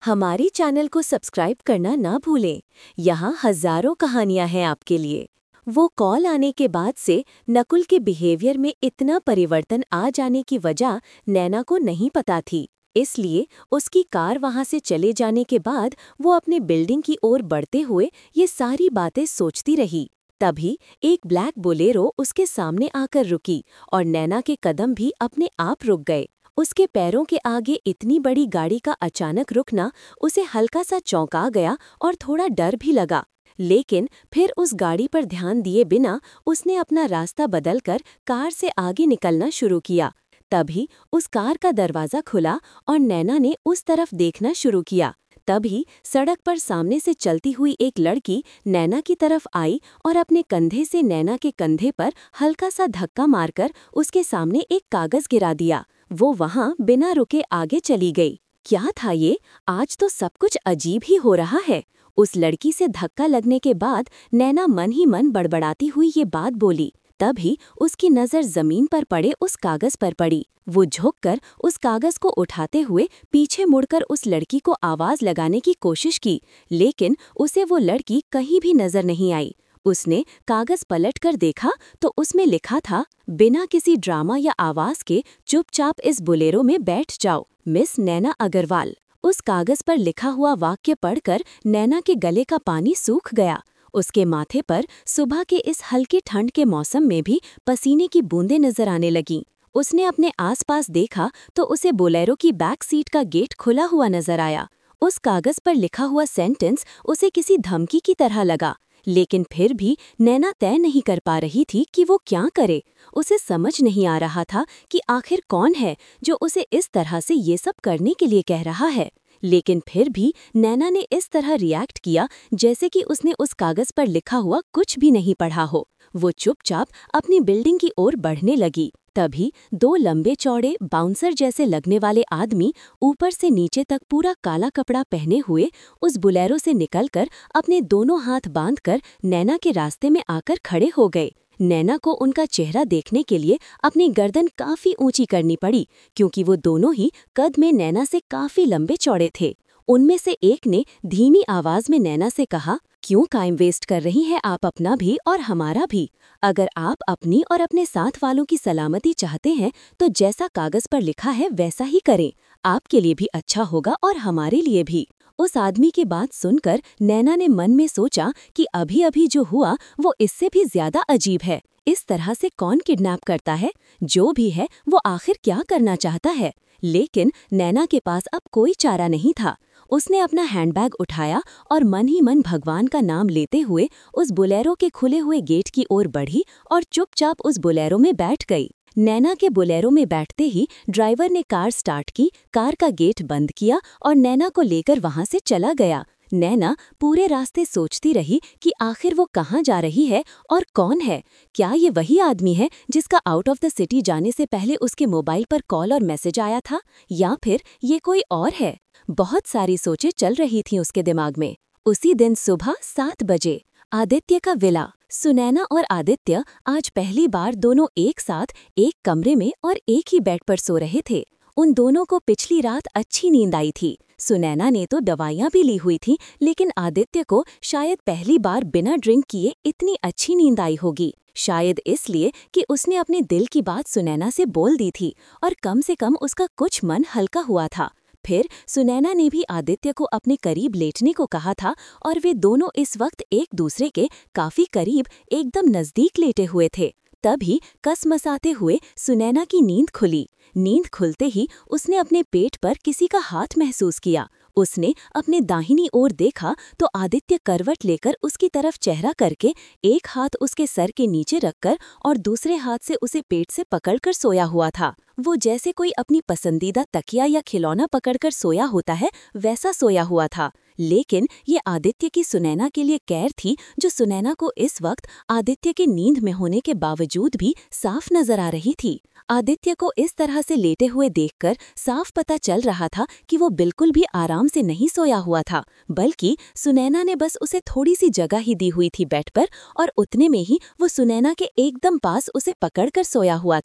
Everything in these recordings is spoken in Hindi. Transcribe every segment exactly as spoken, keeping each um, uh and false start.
हमारी चैनल को सब्सक्राइब करना ना भूलें। यहाँ हजारों कहानियाँ हैं आपके लिए। वो कॉल आने के बाद से नकुल के बिहेवियर में इतना परिवर्तन आ जाने की वजह नैना को नहीं पता थी। इसलिए उसकी कार वहाँ से चले जाने के बाद वो अपने बिल्डिंग की ओर बढ़ते हुए ये सारी बातें सोचती रही। तभी एक ब्लैक बोलेरो उसके सामने आकर रुकी और नैना के कदम भी अपने आप रुक गए। उसके पैरों के आगे इतनी बड़ी गाड़ी का अचानक रुकना उसे हल्का सा चौंका गया और थोड़ा डर भी लगा। लेकिन फिर उस गाड़ी पर ध्यान दिए बिना उसने अपना रास्ता बदलकर कार से आगे निकलना शुरू किया। तभी उस कार का दरवाज़ा खुला और नैना ने उस तरफ देखना शुरू किया। तभी सड़क पर सामने से चलती हुई एक लड़की नैना की तरफ आई और अपने कंधे से नैना के कंधे पर हल्का सा धक्का मारकर उसके सामने एक कागज गिरा दिया। वो वहां बिना रुके आगे चली गई। क्या था ये? आज तो सब कुछ अजीब ही हो रहा है। उस लड़की से धक्का लगने के बाद नैना मन ही मन बड़बड़ाती हुई ये बात बोली। तभी उसकी नज़र जमीन पर पड़े उस कागज पर पड़ी। वो झुककर उस कागज को उठाते हुए पीछे मुड़कर उस लड़की को आवाज लगाने की कोशिश की, लेकिन उसे वो लड़की कहीं भी नजर नहीं आई। उसने कागज पलटकर देखा तो उसमें लिखा था, बिना किसी ड्रामा या आवाज के चुपचाप इस बोलेरो में बैठ जाओ, मिस नैना अग्रवाल। उस कागज पर लिखा हुआ वाक्य पढ़कर नैना के गले का पानी सूख गया। उसके माथे पर सुबह के इस हल्के ठंड के मौसम में भी पसीने की बूंदें नजर आने लगीं। उसने अपने आसपास देखा तो उसे बोलेरो की बैक सीट का गेट खुला हुआ नजर आया। उस कागज पर लिखा हुआ सेंटेंस उसे किसी धमकी की तरह लगा, लेकिन फिर भी नैना तय नहीं कर पा रही थी कि वो क्या करे। उसे समझ नहीं आ रहा था कि आखिर कौन है जो उसे इस तरह से ये सब करने के लिए कह रहा है। लेकिन फिर भी नैना ने इस तरह रिएक्ट किया जैसे कि उसने उस कागज पर लिखा हुआ कुछ भी नहीं पढ़ा हो। वो चुपचाप अपनी बिल्डिंग की ओर बढ़ने लगी। तभी दो लंबे चौड़े बाउंसर जैसे लगने वाले आदमी ऊपर से नीचे तक पूरा काला कपड़ा पहने हुए उस बुलेरो से निकलकर अपने दोनों हाथ बांधकर नैना के रास्ते में आकर खड़े हो गए। नैना को उनका चेहरा देखने के लिए अपनी गर्दन काफी ऊंची करनी पड़ी, क्योंकि वो दोनों ही कद में नैना से काफी लंबे चौड़े थे। उनमें से एक ने धीमी आवाज में नैना से कहा, क्यों टाइम वेस्ट कर रही है आप अपना भी और हमारा भी? अगर आप अपनी और अपने साथ वालों की सलामती चाहते हैं तो जैसा कागज पर लिखा है वैसा ही करें। आपके लिए भी अच्छा होगा और हमारे लिए भी। उस आदमी की बात सुनकर नैना ने मन में सोचा कि अभी अभी जो हुआ वो इससे भी ज्यादा अजीब है। इस तरह से कौन किडनैप करता है? जो भी है वो आखिर क्या करना चाहता है? लेकिन नैना के पास अब कोई चारा नहीं था। उसने अपना हैंडबैग उठाया और मन ही मन भगवान का नाम लेते हुए उस बोलेरो के खुले हुए गेट की ओर बढ़ी और चुपचाप उस बोलेरो में बैठ गई। नैना के बोलेरो में बैठते ही ड्राइवर ने कार स्टार्ट की, कार का गेट बंद किया और नैना को लेकर वहां से चला गया। नैना पूरे रास्ते सोचती रही कि आखिर वो कहाँ जा रही है और कौन है। क्या ये वही आदमी है जिसका आउट ऑफ द सिटी जाने से पहले उसके मोबाइल पर कॉल और मैसेज आया था, या फिर ये कोई और है? बहुत सारी सोचें चल रही थीं उसके दिमाग में। उसी दिन सुबह सात बजे आदित्य का विला। सुनैना और आदित्य आज पहली बार दोनों एक साथ एक कमरे में और एक ही बेड पर सो रहे थे। उन दोनों को पिछली रात अच्छी नींद आई थी। सुनैना ने तो दवाइयाँ भी ली हुई थी, लेकिन आदित्य को शायद पहली बार बिना ड्रिंक किए इतनी अच्छी नींद आई होगी। शायद इसलिए कि उसने अपने दिल की बात सुनैना से बोल दी थी और कम से कम उसका कुछ मन हल्का हुआ था। फिर सुनैना ने भी आदित्य को अपने करीब लेटने को कहा था और वे दोनों इस वक्त एक दूसरे के काफी करीब एकदम नजदीक लेटे हुए थे। तभी कसमसाते हुए सुनैना की नींद खुली। नींद खुलते ही उसने अपने पेट पर किसी का हाथ महसूस किया। उसने अपने दाहिनी ओर देखा तो आदित्य करवट लेकर उसकी तरफ चेहरा करके एक हाथ उसके सर के नीचे रखकर और दूसरे हाथ से उसे पेट से पकड़कर सोया हुआ था। वो जैसे कोई अपनी पसंदीदा तकिया या खिलौना पकड़कर सोया होता है वैसा सोया हुआ था। लेकिन ये आदित्य की सुनैना के लिए कैर थी, जो सुनैना को इस वक्त आदित्य के नींद में होने के बावजूद भी साफ नजर आ रही थी। आदित्य को इस तरह से लेटे हुए देखकर साफ पता चल रहा था कि वो बिल्कुल भी आराम से नहीं सोया हुआ था, बल्कि सुनैना ने बस उसे थोड़ी सी जगह ही दी हुई थी बेड पर और उतने में ही वो सुनैना के एकदम पास उसे पकड़कर सोया हुआ था।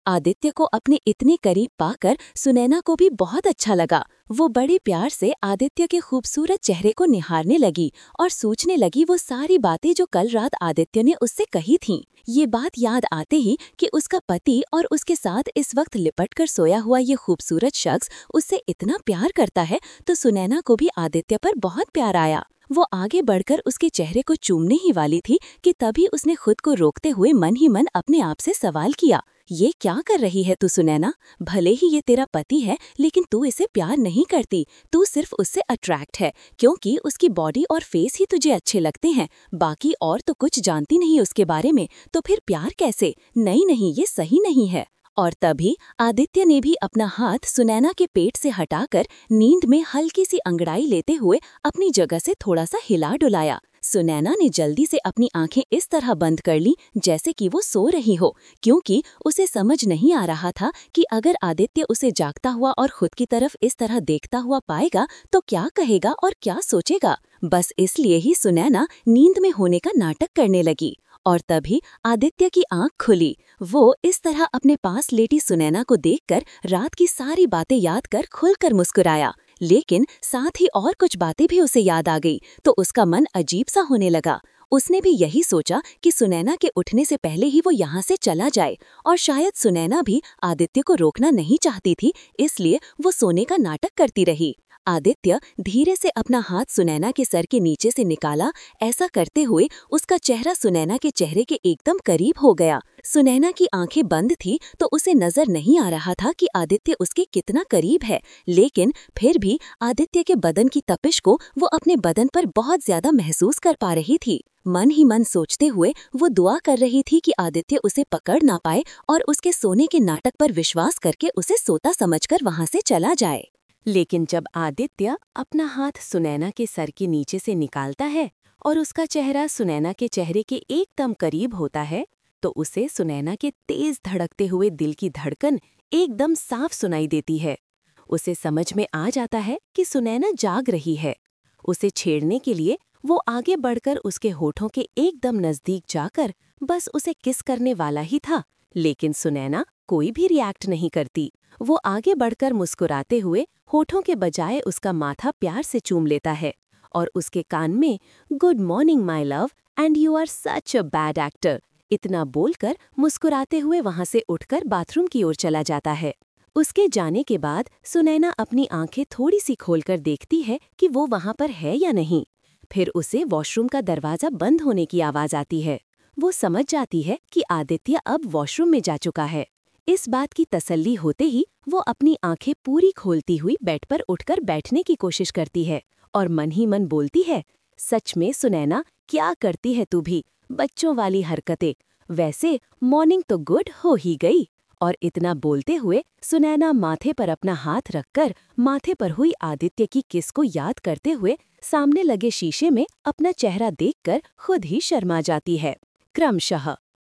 आदित्य को अपने इतने करीब पाकर सुनैना को भी बहुत अच्छा लगा। वो बड़े प्यार से आदित्य के खूबसूरत चेहरे को निहारने लगी और सोचने लगी वो सारी बातें जो कल रात आदित्य ने उससे कही थीं। ये बात याद आते ही कि उसका पति और उसके साथ इस वक्त लिपट कर सोया हुआ ये खूबसूरत शख्स उससे इतना प्यार करता है, तो सुनैना को भी आदित्य पर बहुत प्यार आया। वो आगे बढ़कर उसके चेहरे को चूमने ही वाली थी कि तभी उसने खुद को रोकते हुए मन ही मन अपने आप से सवाल किया, ये क्या कर रही है तू सुनैना? भले ही ये तेरा पति है, लेकिन तू इसे प्यार नहीं करती। तू सिर्फ उससे अट्रैक्ट है क्योंकि उसकी बॉडी और फेस ही तुझे अच्छे लगते हैं। बाकी और तो कुछ जानती नहीं उसके बारे में, तो फिर प्यार कैसे? नहीं नहीं, ये सही नहीं है। और तभी आदित्य ने भी अपना हाथ सुनैना के पेट से हटाकर नींद में हल्की सी अंगड़ाई लेते हुए अपनी जगह से थोड़ा सा हिला डुलाया। सुनैना ने जल्दी से अपनी आंखें इस तरह बंद कर ली जैसे कि वो सो रही हो, क्योंकि उसे समझ नहीं आ रहा था कि अगर आदित्य उसे जागता हुआ और खुद की तरफ इस तरह देखता हुआ पाएगा तो क्या कहेगा और क्या सोचेगा। बस इसलिए ही सुनैना नींद में होने का नाटक करने लगी। और तभी आदित्य की आंख खुली। वो इस तरह अपने पास लेटी सुनैना को देखकर रात की सारी बातें याद कर खुलकर मुस्कुराया, लेकिन साथ ही और कुछ बातें भी उसे याद आ गई तो उसका मन अजीब सा होने लगा। उसने भी यही सोचा कि सुनैना के उठने से पहले ही वो यहाँ से चला जाए, और शायद सुनैना भी आदित्य को रोकना नहीं चाहती थी, इसलिए वो सोने का नाटक करती रही। आदित्य धीरे से अपना हाथ सुनैना के सर के नीचे से निकाला। ऐसा करते हुए उसका चेहरा सुनैना के चेहरे के एकदम करीब हो गया। सुनैना की आंखें बंद थी तो उसे नजर नहीं आ रहा था कि आदित्य उसके कितना करीब है, लेकिन फिर भी आदित्य के बदन की तपिश को वो अपने बदन पर बहुत ज्यादा महसूस कर पा रही थी। मन ही मन सोचते हुए वो दुआ कर रही थी कि आदित्य उसे पकड़ ना पाए और उसके सोने के नाटक पर विश्वास करके उसे सोता समझकर वहां से चला जाए। लेकिन जब आदित्य अपना हाथ सुनैना के सर के नीचे से निकालता है और उसका चेहरा सुनैना के चेहरे के एकदम करीब होता है, तो उसे सुनैना के तेज धड़कते हुए दिल की धड़कन एकदम साफ सुनाई देती है। उसे समझ में आ जाता है कि सुनैना जाग रही है। उसे छेड़ने के लिए वो आगे बढ़कर उसके होठों के एकदम नजदीक जाकर बस उसे किस करने वाला ही था, लेकिन सुनैना कोई भी रिएक्ट नहीं करती। वो आगे बढ़कर मुस्कुराते हुए होठों के बजाय उसका माथा प्यार से चूम लेता है और उसके कान में good morning my love and you are such a bad actor इतना बोलकर मुस्कुराते हुए वहां से उठकर बाथरूम की ओर चला जाता है। उसके जाने के बाद सुनैना अपनी आंखें थोड़ी सी खोलकर देखती है कि वो वहां पर है या नहीं। फिर उसे वॉशरूम का दरवाजा बंद होने की आवाज आती है। वो समझ जाती है कि आदित्य अब वॉशरूम में जा चुका है। इस बात की तसल्ली होते ही वो अपनी आंखें पूरी खोलती हुई बेड पर उठकर बैठने की कोशिश करती है और मन ही मन बोलती है, सच में सुनैना क्या करती है तू भी, बच्चों वाली हरकतें। वैसे मॉर्निंग तो गुड हो ही गई। और इतना बोलते हुए सुनैना माथे पर अपना हाथ रखकर माथे पर हुई आदित्य की किस को याद करते हुए सामने लगे शीशे में अपना चेहरा देखकर खुद ही शर्मा जाती है। क्रमशः